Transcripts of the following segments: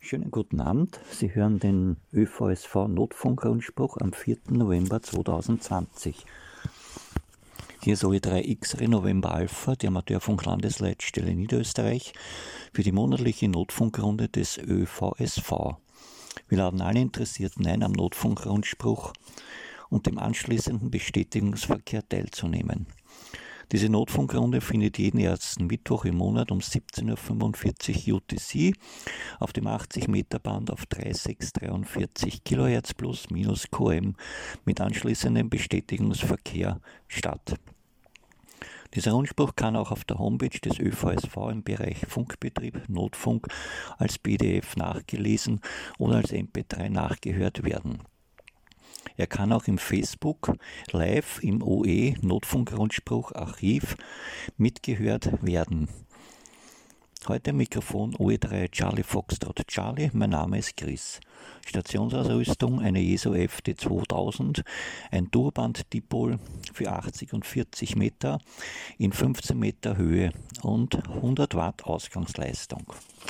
Schönen guten Abend. Sie hören den ÖVSV Notfunkrundspruch am 4. November 2020. Hier ist OE3X November Alpha, die Amateurfunk-Landesleitstelle Niederösterreich, für die monatliche Notfunkrunde des ÖVSV. Wir laden alle Interessierten ein, am Notfunkrundspruch und dem anschließenden Bestätigungsverkehr teilzunehmen. Diese Notfunkrunde findet jeden ersten Mittwoch im Monat um 17:45 Uhr UTC auf dem 80-Meter-Band auf 3643 kHz plus minus QM mit anschließendem Bestätigungsverkehr statt. Dieser Rundspruch kann auch auf der Homepage des ÖVSV im Bereich Funkbetrieb, Notfunk als PDF nachgelesen oder als MP3 nachgehört werden. Er kann auch im Facebook live im OE Notfunkrundspruch Archiv mitgehört werden. Heute am Mikrofon OE3 Charlie Foxtrot Charlie, mein Name ist Chris. Stationsausrüstung eine Jeso FD 2000, ein Durband-Dipol für 80 und 40 Meter in 15 Meter Höhe und 100 Watt Ausgangsleistung.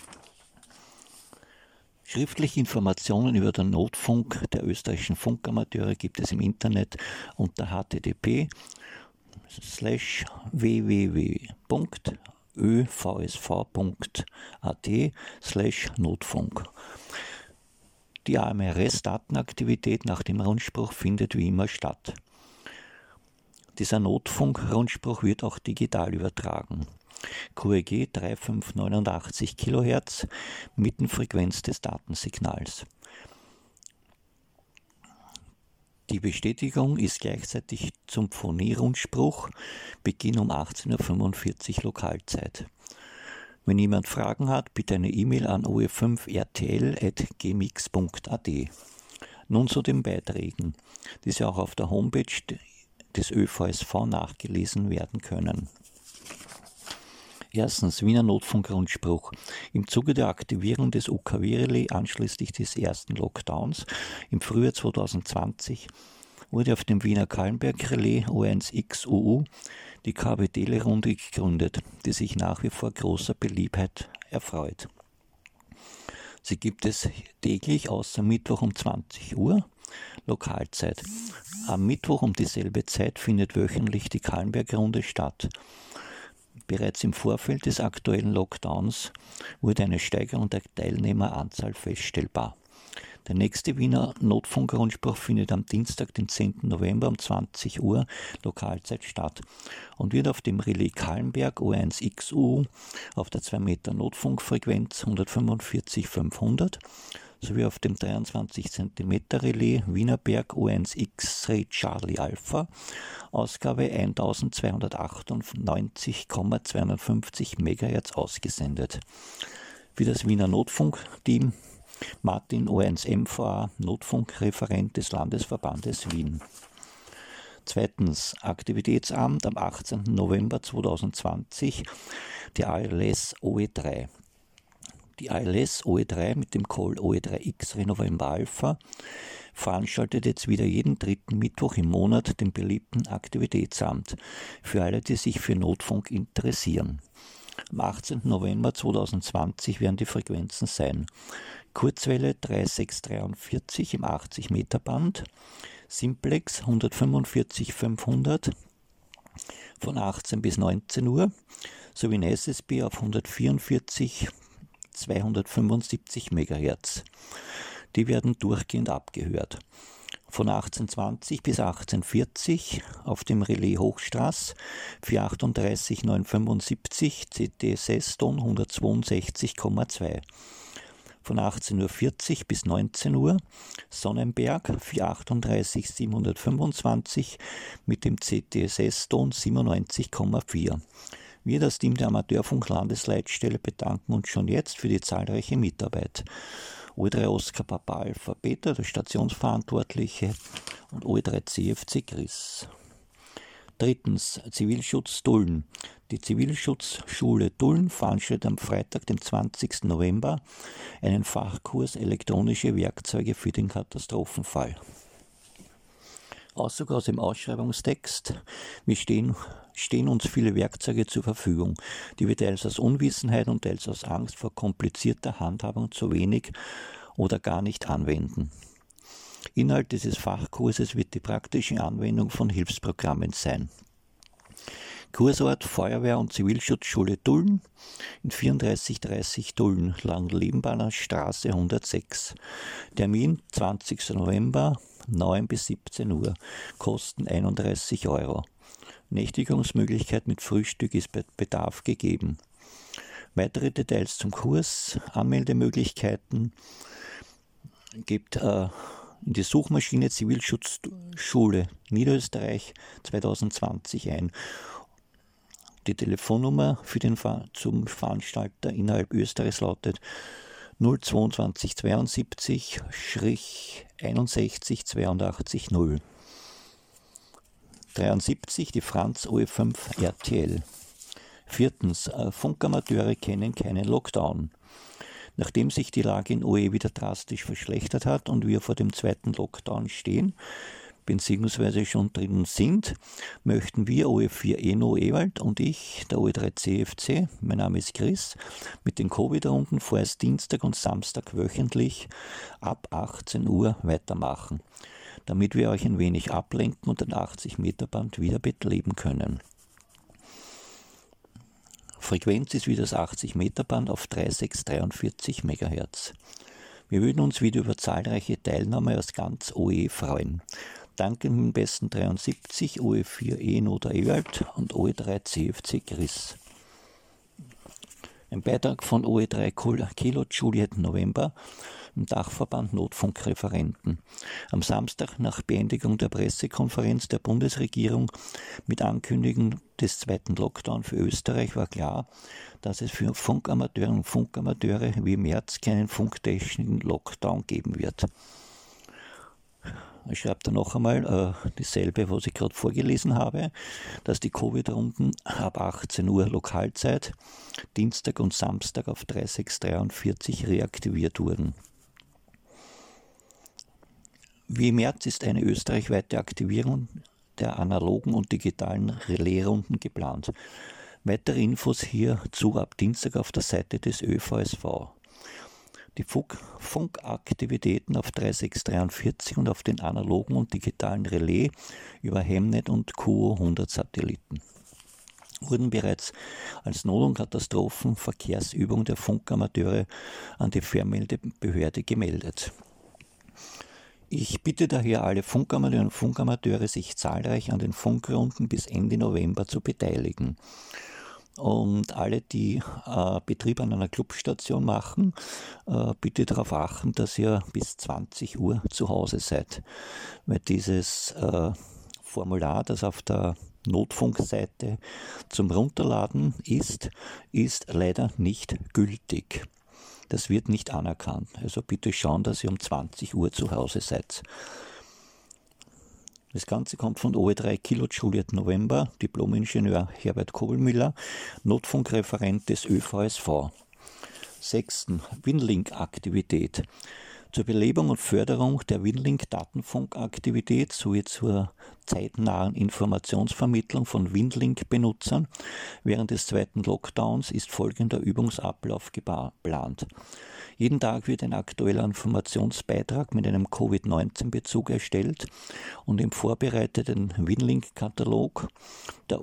Schriftliche Informationen über den Notfunk der österreichischen Funkamateure gibt es im Internet unter http://www.övsv.at/Notfunk. Die AMRS-Datenaktivität nach dem Rundspruch findet wie immer statt. Dieser Notfunk-Rundspruch wird auch digital übertragen. QEG 3589 kHz, Mittenfrequenz des Datensignals. Die Bestätigung ist gleichzeitig zum Phonie-Rundspruch, Beginn um 18:45 Uhr Lokalzeit. Wenn jemand Fragen hat, bitte eine E-Mail an oe5rtl@gmx.at. Nun zu den Beiträgen, die Sie auch auf der Homepage des ÖVSV nachgelesen werden können. Erstens, Wiener Notfunkrundspruch. Im Zuge der Aktivierung des UKW-Relais anschließend des ersten Lockdowns im Frühjahr 2020 wurde auf dem Wiener Kahlenberg-Relais O1XUU die KB-Tele-Runde gegründet, die sich nach wie vor großer Beliebtheit erfreut. Sie gibt es täglich außer Mittwoch um 20 Uhr, Lokalzeit. Am Mittwoch um dieselbe Zeit findet wöchentlich die Kahlenberg-Runde statt. Bereits im Vorfeld des aktuellen Lockdowns wurde eine Steigerung der Teilnehmeranzahl feststellbar. Der nächste Wiener Notfunkrundspruch findet am Dienstag, den 10. November um 20 Uhr Lokalzeit statt und wird auf dem Relais Kahlenberg O1XU auf der 2 Meter Notfunkfrequenz 145.500 sowie auf dem 23 cm Relais Wienerberg O1X-Ray Charlie Alpha Ausgabe 1298,250 MHz ausgesendet. Für das Wiener Notfunkteam Martin O1MVA, Notfunkreferent des Landesverbandes Wien. Zweitens, Aktivitätsabend am 18. November 2020, die ALS OE3. Die ALS OE3 mit dem Call OE3X November Alpha veranstaltet jetzt wieder jeden dritten Mittwoch im Monat den beliebten Aktivitätsabend für alle, die sich für Notfunk interessieren. Am 18. November 2020 werden die Frequenzen sein: Kurzwelle 3643 im 80 Meter Band, Simplex 145.500 von 18 bis 19 Uhr sowie ein SSB auf 144.275 MHz. Die werden durchgehend abgehört. Von 1820 bis 1840 auf dem Relais Hochstraß 438.975 CTSS-Ton 162,2. Von 18:40 bis 19 Uhr Sonnenberg 438.725 mit dem CTSS-Ton 97,4. Wir, das Team der Amateurfunk-Landesleitstelle, bedanken uns schon jetzt für die zahlreiche Mitarbeit. OE3 Oscar Papa Alpha Peter, der Stationsverantwortliche, und OE3 CFC Chris. Drittens, Zivilschutz Tulln. Die Zivilschutzschule Tulln veranstaltet am Freitag, dem 20. November, einen Fachkurs Elektronische Werkzeuge für den Katastrophenfall. Auszug aus dem Ausschreibungstext. Wir stehen uns viele Werkzeuge zur Verfügung, die wir teils aus Unwissenheit und teils aus Angst vor komplizierter Handhabung zu wenig oder gar nicht anwenden. Inhalt dieses Fachkurses wird die praktische Anwendung von Hilfsprogrammen sein. Kursort Feuerwehr- und Zivilschutzschule Tulln in 3430 Tulln, Langliebenbaner Straße 106. Termin 20. November, 9 bis 17 Uhr. Kosten 31 €. Nächtigungsmöglichkeit mit Frühstück ist bei Bedarf gegeben. Weitere Details zum Kurs, Anmeldemöglichkeiten gibt in die Suchmaschine Zivilschutzschule Niederösterreich 2020 ein. Die Telefonnummer zum Veranstalter innerhalb Österreichs lautet 022 72 61 82 0. 73 die Franz OE5 RTL. 4. Funkamateure kennen keinen Lockdown. Nachdem sich die Lage in OE wieder drastisch verschlechtert hat und wir vor dem zweiten Lockdown stehen, beziehungsweise schon drinnen sind, möchten wir OE4 Eno Ewald und ich, der OE3 CFC, mein Name ist Chris, mit den Covid-Runden vorerst Dienstag und Samstag wöchentlich ab 18 Uhr weitermachen, damit wir euch ein wenig ablenken und den 80-Meter-Band wieder beleben können. Frequenz ist wie das 80-Meter-Band auf 3643 MHz. Wir würden uns wieder über zahlreiche Teilnahme aus ganz OE freuen. Danke den besten 73, OE4 Eno der Ewald und OE3 CFC Chris. Ein Beitrag von OE3 Kilo Juliet November im Dachverband Notfunkreferenten. Am Samstag nach Beendigung der Pressekonferenz der Bundesregierung mit Ankündigung des zweiten Lockdown für Österreich war klar, dass es für Funkamateurinnen und Funkamateure wie im März keinen funktechnischen Lockdown geben wird. Ich schreibe da noch einmal dasselbe, was ich gerade vorgelesen habe, dass die Covid-Runden ab 18 Uhr Lokalzeit, Dienstag und Samstag auf 3643 reaktiviert wurden. Wie im März ist eine österreichweite Aktivierung der analogen und digitalen Relaisrunden geplant. Weitere Infos hierzu ab Dienstag auf der Seite des ÖVSV. Die Funkaktivitäten auf 3643 und auf den analogen und digitalen Relais über Hemnet und QO100 Satelliten wurden bereits als Not- und Katastrophenverkehrsübung der Funkamateure an die Fernmeldebehörde gemeldet. Ich bitte daher alle Funkamateure und Funkamateure, sich zahlreich an den Funkrunden bis Ende November zu beteiligen. Und alle, die Betrieb an einer Clubstation machen, bitte darauf achten, dass ihr bis 20 Uhr zu Hause seid. Weil dieses Formular, das auf der Notfunkseite zum Runterladen ist leider nicht gültig. Das wird nicht anerkannt. Also bitte schauen, dass ihr um 20 Uhr zu Hause seid. Das Ganze kommt von OE3 Kilo Juliet November, Diplom-Ingenieur Herbert Kobelmüller, Notfunkreferent des ÖVSV. 6. Winlink-Aktivität. Zur Belebung und Förderung der Winlink-Datenfunkaktivität sowie zur zeitnahen Informationsvermittlung von Winlink-Benutzern während des zweiten Lockdowns ist folgender Übungsablauf geplant. Jeden Tag wird ein aktueller Informationsbeitrag mit einem Covid-19-Bezug erstellt und im vorbereiteten Winlink-Katalog der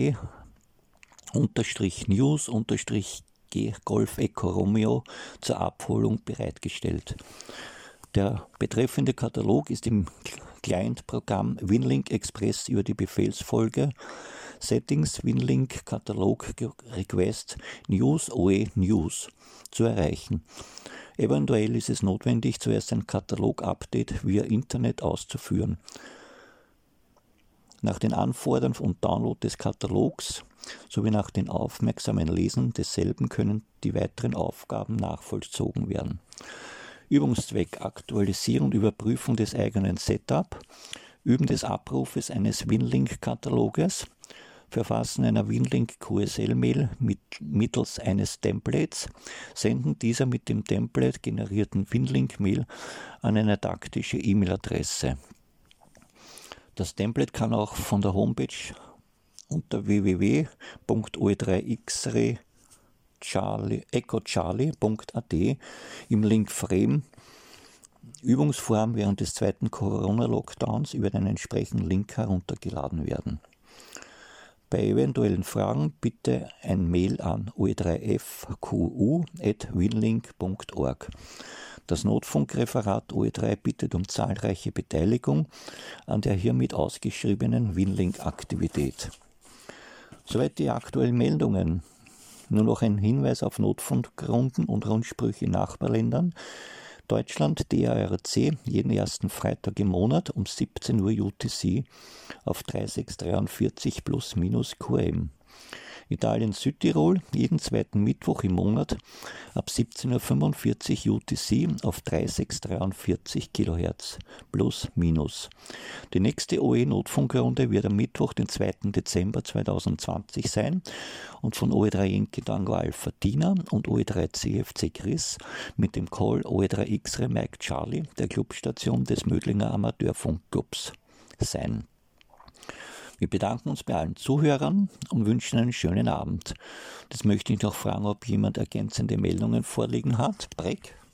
OE-News-Golf Echo Romeo zur Abholung bereitgestellt. Der betreffende Katalog ist im Client-Programm Winlink Express über die Befehlsfolge Settings Winlink Katalog Request News OE News zu erreichen. Eventuell ist es notwendig, zuerst ein Katalog-Update via Internet auszuführen. Nach dem Anfordern und Download des Katalogs sowie nach dem aufmerksamen Lesen desselben können die weiteren Aufgaben nachvollzogen werden. Übungszweck: Aktualisierung und Überprüfung des eigenen Setup, Üben des Abrufes eines Winlink-Kataloges, Verfassen einer Winlink-QSL-Mail mittels eines Templates, Senden dieser mit dem Template generierten Winlink-Mail an eine taktische E-Mail-Adresse. Das Template kann auch von der Homepage unter www.o3xray-echocharlie.at im Link Frame Übungsform während des zweiten Corona-Lockdowns über den entsprechenden Link heruntergeladen werden. Bei eventuellen Fragen bitte ein Mail an oe3fqu@winlink.org. Das Notfunkreferat OE3 bittet um zahlreiche Beteiligung an der hiermit ausgeschriebenen Winlink-Aktivität. Soweit die aktuellen Meldungen. Nur noch ein Hinweis auf Notfunkrunden und Rundsprüche in Nachbarländern. Deutschland DARC jeden ersten Freitag im Monat um 17 Uhr UTC auf 3643 plus minus QM. Italien Südtirol jeden zweiten Mittwoch im Monat ab 17.45 Uhr UTC auf 3643 kHz plus minus. Die nächste OE-Notfunkrunde wird am Mittwoch, den 2. Dezember 2020 sein und von OE3 Yankee Tango Alpha Tina und OE3 CFC Chris mit dem Call OE3 X-Ray Mike Charlie der Clubstation des Mödlinger Amateurfunkclubs sein. Wir bedanken uns bei allen Zuhörern und wünschen einen schönen Abend. Das möchte ich noch fragen, ob jemand ergänzende Meldungen vorliegen hat. Breck?